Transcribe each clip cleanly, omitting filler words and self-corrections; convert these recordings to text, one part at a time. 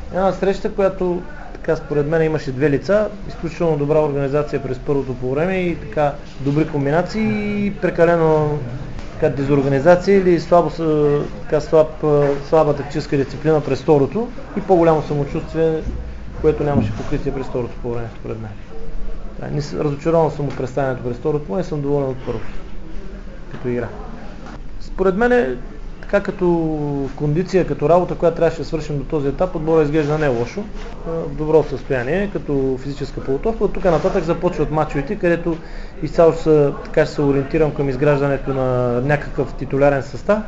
Една среща, която така според мен имаше две лица, изключително добра организация през първото по време и така добри комбинации и прекалено така дезорганизация или слаба тактическа дисциплина през второто и по-голямо самочувствие, което нямаше покритие през второто по време според мен. Разочарован съм от представянето през второто, но и съм доволен от първото, като игра. Според мен така като кондиция, като работа, която трябваше да свършим до този етап, отбора изглежда не лошо, в добро състояние, като физическа подготовка. От тук нататък започват мачовете, където изцяло ще се ориентирам към изграждането на някакъв титулярен състав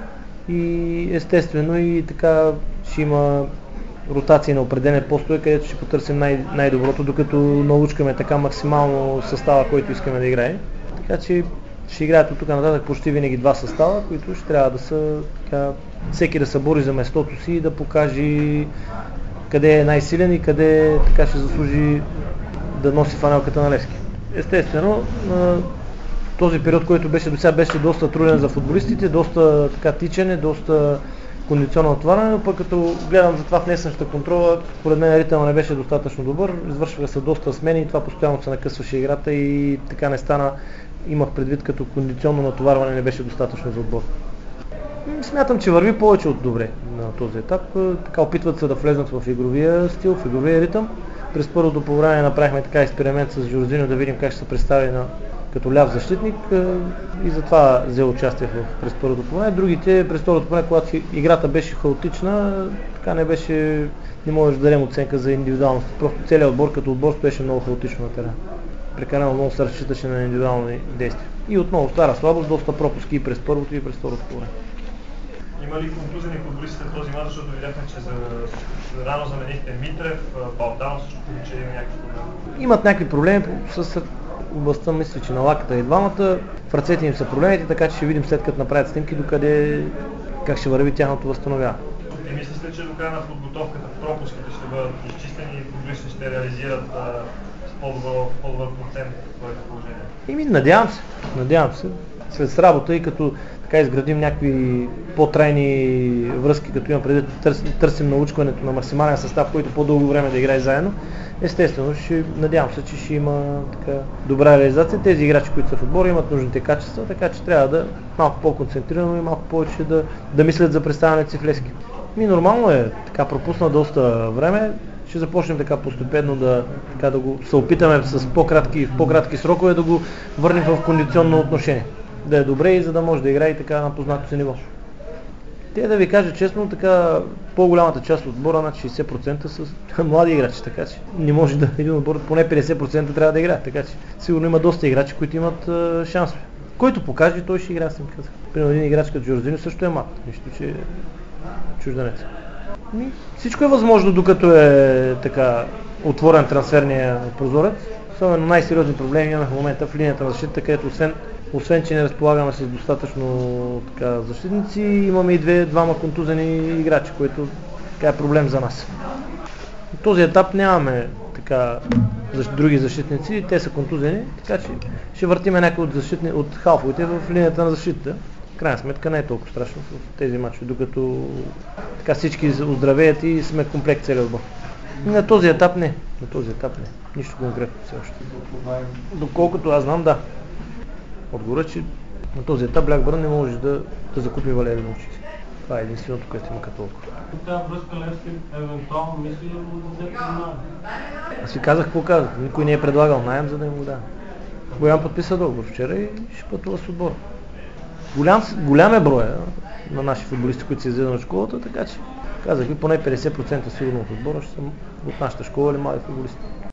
и естествено и така ще има ротации на определени постове, където ще потърсим най-доброто, докато научкаме така максимално състава, който искаме да играем. Така че ще играят от тук нататък почти винаги два състава, които ще трябва да са така, всеки да се бори за местото си и да покаже къде е най-силен и къде така ще заслужи да носи фанелката на Левски. Естествено, този период, който беше до сега, беше доста труден за футболистите, доста така тичане, доста кондиционно натоварване, но пък като гледам за това в днешната контрола, според мен ритъмът не беше достатъчно добър, извършваха се доста смени и това постоянно се накъсваше играта и така не стана. Имах предвид като кондиционно натоварване не беше достатъчно за отбор. Смятам, че върви повече от добре на този етап. Така опитват се да влезнат в игровия стил, в игровия ритъм. През първото по време направихме така експеримент с Жоржиньо да видим как ще се представи като ляв защитник и затова взе участие през първото по време. Другите през второто по време, когато играта беше хаотична, така не можеш да дадем оценка за индивидуалност. Просто целият отбор като отбор беше много хаотично на терена. Прекалено много се разчиташе на индивидуални действия. И отново стара слабост, доста пропуски и през първото и през второто по време. Има ли контузени футболисти в този мач, защото видяхме, че рано заменихте Митрев, Балдан също получи някакви проблеми? Имат някакви проблеми с областта, мисля, че на лаката и двамата. В ръцете им са проблемите, така че ще видим след като направят снимки как ще върви тяхното възстановяване. И мислите ли, че до края на подготовката пропуските ще бъдат изчистени и футболистите ще реализират по-добър процент в своето положение? Надявам се. След работа и като така изградим някакви по-трайни връзки, като имам преди търсим научването на максимален състав, който по-дълго време да играе заедно, естествено надявам се, че ще има така добра реализация. Тези играчи, които са в отбора, имат нужните качества, така че трябва да малко по-концентрирано и малко повече да мислят за представянето си в Левски. Нормално е, така пропусна доста време. Ще започнем така постепенно да го се опитаме в по-кратки срокове да го върнем в кондиционно отношение. Да е добре и за да може да играе така на познато си ниво. Те да ви кажа честно, така по-голямата част от отбора, над 60% са млади играчи, така че не може да един отбор, поне 50% трябва да играе, така че сигурно има доста играчи, които имат шансове. Който покаже, той ще играе, съм казах. Примерно един играч като Жоржиньо също е млад, нищо, че е чужденец. Всичко е възможно, докато е така отворен трансферния прозорец. Особено най-сериозни проблеми имаме в момента в линията на защита, където освен че не разполагаме с достатъчно така, защитници, имаме и двама контузени играчи, което е проблем за нас. В този етап нямаме така други защитници, те са контузени, така че ще въртиме някой от халфовете в линията на защита. В крайна сметка не е толкова страшно в тези мачове, докато така всички оздравеят и сме комплект целият отбор. На този етап не. Нищо конкретно все още. Доколкото аз знам, да. Отговоря, че на този етап Blackburn не може да закупи Валери Мовчич. Това е единственото, което има като отговор. Тази връзка Левски евентуално мисли да го даде под наем? Аз ви казах какво казах. Никой не е предлагал наем, за да им го дава. Боян подписа договор вчера и ще пътува с отбора. Голям е броя на наши футболисти, които са излезли от школата, така че казах ви поне 50% сигурно от отбора ще са от нашата школа или млади футболисти.